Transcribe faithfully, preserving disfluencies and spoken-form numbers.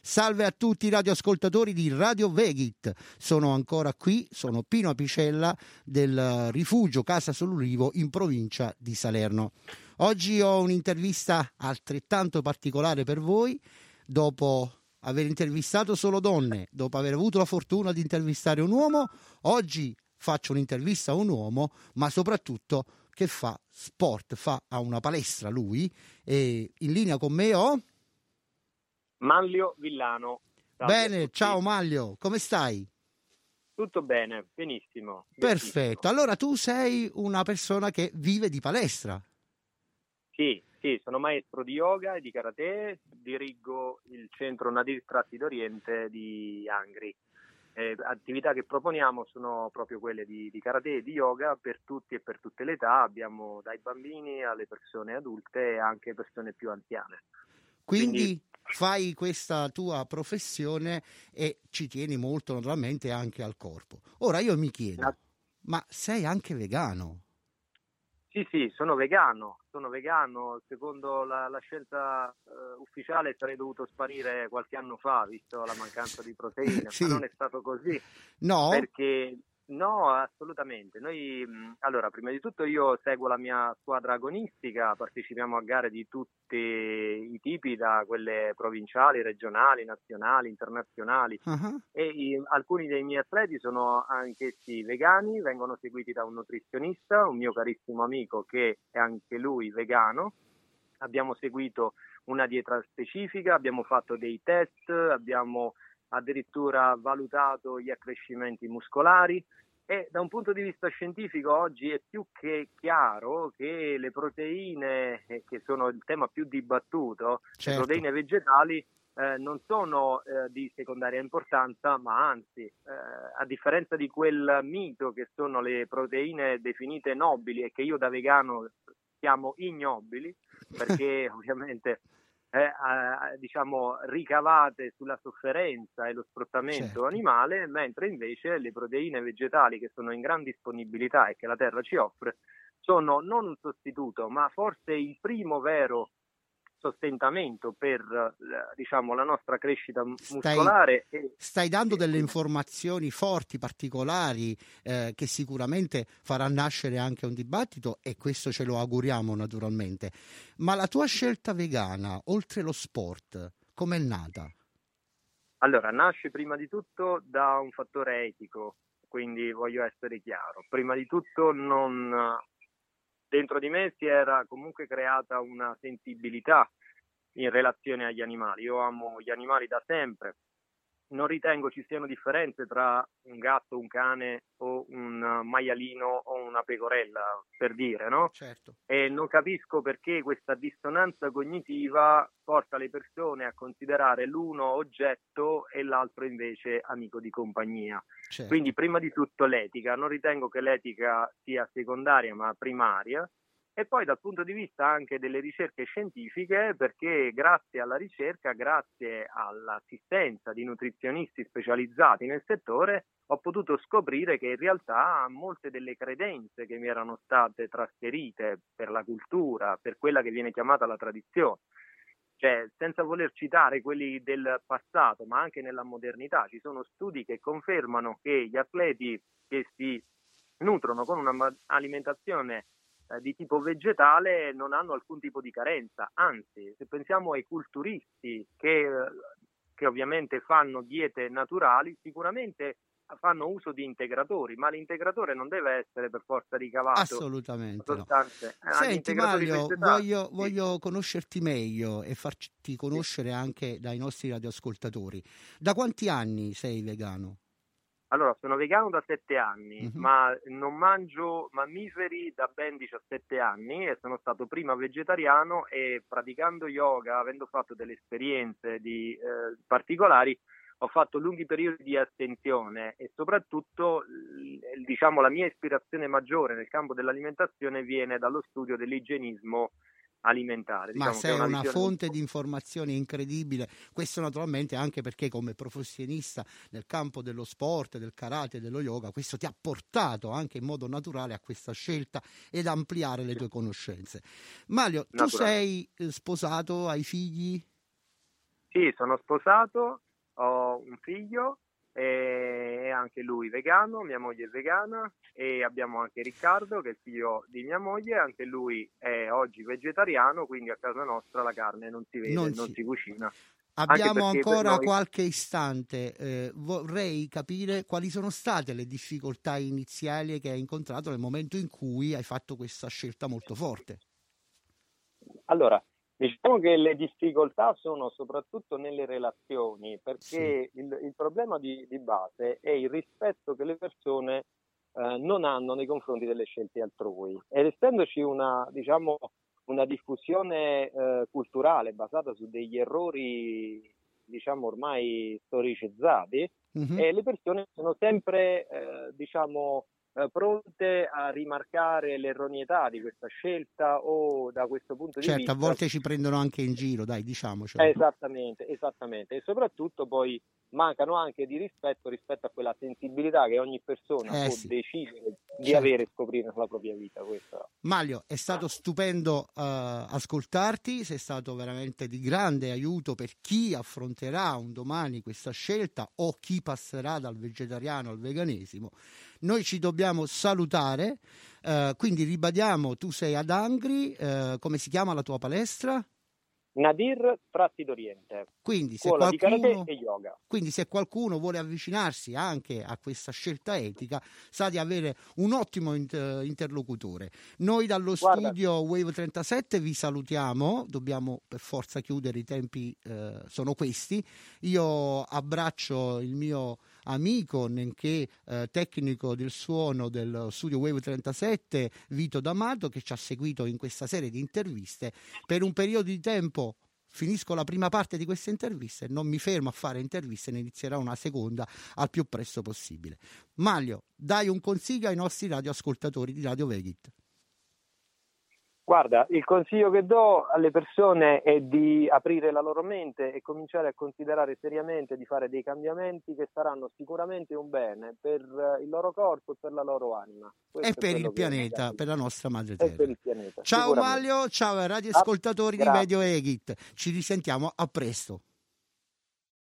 Salve a tutti i radioascoltatori di Radio Vegit. Sono ancora qui, sono Pino Apicella del rifugio Casa Sollurivo in provincia di Salerno. Oggi ho un'intervista altrettanto particolare per voi. Dopo aver intervistato solo donne, dopo aver avuto la fortuna di intervistare un uomo, oggi faccio un'intervista a un uomo, ma soprattutto che fa sport, fa a una palestra lui, e in linea con me ho Manlio Villano. Salve. Bene, ciao Manlio, come stai? Tutto bene, benissimo. Perfetto, benissimo. Allora tu sei una persona che vive di palestra. Sì, sì, sono maestro di yoga e di karate, dirigo il centro Nadir Tratti d'Oriente di Angri. Eh, attività che proponiamo sono proprio quelle di, di karate e di yoga per tutti e per tutte le età, abbiamo dai bambini alle persone adulte e anche persone più anziane. Quindi, Quindi fai questa tua professione e ci tieni molto naturalmente anche al corpo. Ora io mi chiedo, la... ma sei anche vegano? Sì, sì, sono vegano, sono vegano, secondo la, la scelta uh, ufficiale sarei dovuto sparire qualche anno fa, visto la mancanza di proteine, Sì. ma non è stato così. No? Perché no, assolutamente. Noi, allora, prima di tutto io seguo la mia squadra agonistica, partecipiamo a gare di tutti i tipi, da quelle provinciali, regionali, nazionali, internazionali. Uh-huh. E i, alcuni dei miei atleti sono anch'essi vegani, vengono seguiti da un nutrizionista, un mio carissimo amico che è anche lui vegano. Abbiamo seguito una dieta specifica, abbiamo fatto dei test, abbiamo addirittura valutato gli accrescimenti muscolari e da un punto di vista scientifico oggi è più che chiaro che le proteine, che sono il tema più dibattuto, certo. le proteine vegetali eh, non sono eh, di secondaria importanza, ma anzi, eh, a differenza di quel mito che sono le proteine definite nobili e che io da vegano chiamo ignobili, perché ovviamente Eh, eh, diciamo ricavate sulla sofferenza e lo sfruttamento certo. animale, mentre invece le proteine vegetali, che sono in gran disponibilità e che la terra ci offre, sono non un sostituto, ma forse il primo vero sostentamento per diciamo la nostra crescita muscolare. Stai, e, stai dando e delle quindi... informazioni forti, particolari, eh, che sicuramente farà nascere anche un dibattito, e questo ce lo auguriamo naturalmente. Ma la tua scelta vegana, oltre lo sport, com'è nata? Allora, nasce prima di tutto da un fattore etico, quindi voglio essere chiaro. Prima di tutto non... dentro di me si era comunque creata una sensibilità in relazione agli animali. Io amo gli animali da sempre, non ritengo ci siano differenze tra un gatto, un cane o un maialino o una pecorella, per dire, no? Certo. E non capisco perché questa dissonanza cognitiva porta le persone a considerare l'uno oggetto e l'altro invece amico di compagnia. Certo. Quindi prima di tutto l'etica, non ritengo che l'etica sia secondaria ma primaria, e poi dal punto di vista anche delle ricerche scientifiche, perché grazie alla ricerca, grazie all'assistenza di nutrizionisti specializzati nel settore, ho potuto scoprire che in realtà molte delle credenze che mi erano state trasferite per la cultura, per quella che viene chiamata la tradizione, cioè senza voler citare quelli del passato, ma anche nella modernità, ci sono studi che confermano che gli atleti che si nutrono con un'alimentazione eh, di tipo vegetale non hanno alcun tipo di carenza, anzi, se pensiamo ai culturisti che, che ovviamente fanno diete naturali, sicuramente fanno uso di integratori, ma l'integratore non deve essere per forza ricavato assolutamente sostanze. no. Eh, Senti Mario, vegetali, voglio, sì. voglio conoscerti meglio e farti conoscere sì. anche dai nostri radioascoltatori. Da quanti anni sei vegano? Allora, sono vegano da sette anni, uh-huh. ma non mangio mammiferi da ben diciassette anni e sono stato prima vegetariano, e praticando yoga, avendo fatto delle esperienze di eh, particolari, ho fatto lunghi periodi di astensione e soprattutto diciamo la mia ispirazione maggiore nel campo dell'alimentazione viene dallo studio dell'igienismo alimentare. Ma diciamo sei che è una, una fonte di informazione incredibile, questo naturalmente anche perché come professionista nel campo dello sport, del karate, dello yoga, questo ti ha portato anche in modo naturale a questa scelta ed ampliare le tue conoscenze. Mario, tu naturale. sei sposato, hai figli? Sì, sono sposato, ho un figlio e anche lui vegano, mia moglie è vegana e abbiamo anche Riccardo che è il figlio di mia moglie, anche lui è oggi vegetariano, quindi a casa nostra la carne non si vede, Non non si- si cucina. Abbiamo Anche perché per ancora noi... qualche istante, eh, vorrei capire quali sono state le difficoltà iniziali che hai incontrato nel momento in cui hai fatto questa scelta molto forte. Allora, diciamo che le difficoltà sono soprattutto nelle relazioni, perché Sì. il, il problema di, di base è il rispetto che le persone eh, non hanno nei confronti delle scelte altrui. Ed essendoci una, diciamo, una diffusione eh, culturale basata su degli errori, diciamo, ormai storicizzati, Mhm. e le persone sono sempre, eh, diciamo, eh, pronte a rimarcare l'erroneità di questa scelta o da questo punto di Certo, a vista. volte ci prendono anche in giro, dai, diciamocelo. Esattamente, esattamente. E soprattutto poi mancano anche di rispetto rispetto a quella sensibilità che ogni persona Eh può sì, decidere di certo. avere e scoprire nella propria vita. Questa. Maglio, è stato stupendo uh, ascoltarti, sei stato veramente di grande aiuto per chi affronterà un domani questa scelta o chi passerà dal vegetariano al veganesimo. Noi ci dobbiamo salutare, uh, quindi ribadiamo, tu sei ad Angri, uh, come si chiama la tua palestra? Nadir Tratti d'Oriente, Quindi se, scuola di karate qualcuno, e yoga. quindi se qualcuno vuole avvicinarsi anche a questa scelta etica, sa di avere un ottimo inter- interlocutore. Noi dallo Guarda, studio Wave trentasette vi salutiamo, dobbiamo per forza chiudere, i tempi eh, sono questi. Io abbraccio il mio amico, nonché eh, tecnico del suono del studio Wave trentasette, Vito D'Amato, che ci ha seguito in questa serie di interviste per un periodo di tempo. Finisco la prima parte di queste interviste, non mi fermo a fare interviste, ne inizierà una seconda al più presto possibile. Maglio, dai un consiglio ai nostri radioascoltatori di Radio Vegit. Guarda, il consiglio che do alle persone è di aprire la loro mente e cominciare a considerare seriamente di fare dei cambiamenti che saranno sicuramente un bene per il loro corpo e per la loro anima. Questo E per il che pianeta, per la nostra madre e per terra. il pianeta. Ciao Maglio, ciao radioascoltatori Ah, di Radio Vegit. Ci risentiamo a presto.